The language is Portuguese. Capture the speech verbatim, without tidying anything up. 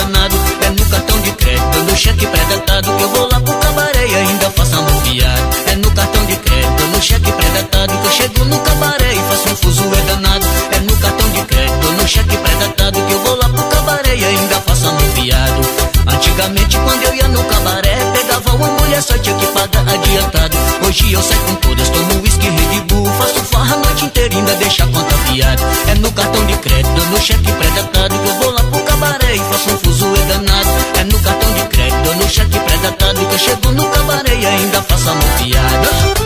danado. É no cartão de crédito, no cheque pré-datado, que eu vou lá pro cabaré e ainda faço amor fiado. É no cartão de crédito, no cheque pré-datado, que eu chego no cabaré e faço um fuzuê danado. É no cartão de crédito, no cheque pré-datado, que eu vou lá pro cabaré e ainda faço amor fiado. Antigamente quando eu ia no cabaré, pegava uma mulher, só tinha que pagar adiantado. Hoje eu saio com todas, tomo whisky, Red Bull, faço farra a noite inteira e ainda deixa a conta fiada. É no cartão de crédito, no cheque pré-datado, que eu vou lá pro cabaré e faço um fuzuê danado. É no cartão de crédito, no cheque pré-datado, que eu chego no cabaré e ainda faço amor fiado.